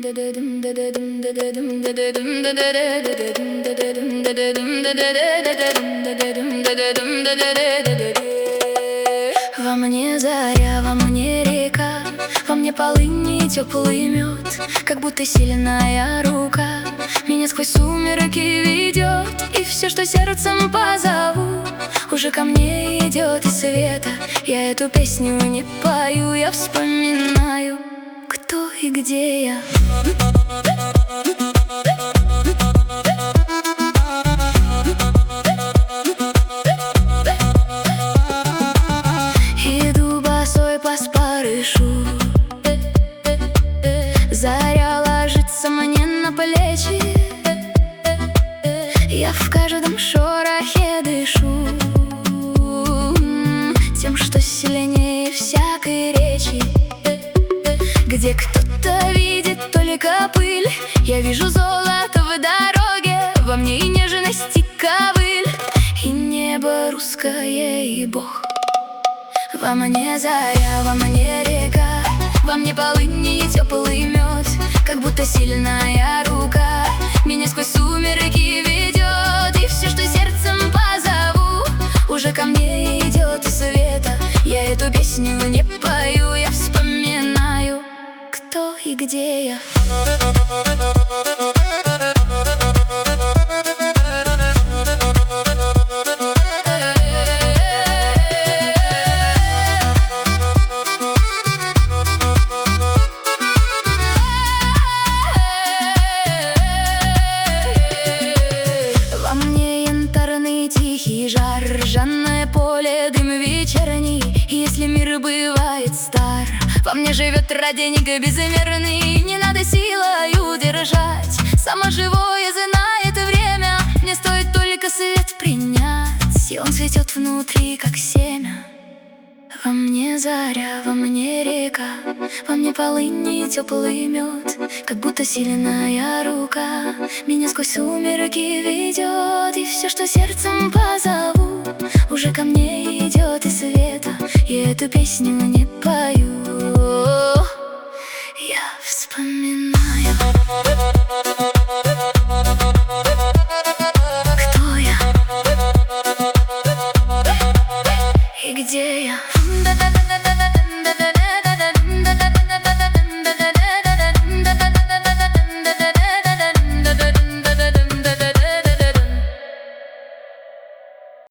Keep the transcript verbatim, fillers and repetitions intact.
Во мне заря, во мне река, во мне полынь и теплый мед, как будто сильная рука меня сквозь сумерки ведет. И все, что сердцем позову, уже ко мне идет из света. Я эту песню не пою, я вспоминаю, кто и где я. Иду босой по спарышу, заря ложится мне на плечи. Я в каждом шорохе дышу тем, что сильнее всякой речи. Где кто-то видит только пыль, я вижу золото в дороге. Во мне и нежность, и ковыль, и небо русское, и Бог. Во мне заря, во мне река, во мне полынь и теплый мед, как будто сильная рука меня сквозь сумерки ведет. И все, что сердцем позову, уже ко мне идет из света. Я эту песню не пою, я вспоминаю, кто и где я. Во мне янтарный тихий жар, ржаное поле, дым вечерний. И если мир бывает стар, во мне живет родник безмерный. Не надо силой удержать, само живое знает время. Мне стоит только свет принять, и он цветет внутри, как семя. Во мне заря, во мне река, во мне полынь и теплый мед, как будто сильная рука меня сквозь сумерки ведет. И все, что сердцем позову, уже ко мне идет из света. Я эту песню не пою, я вспоминаю, кто я и где я.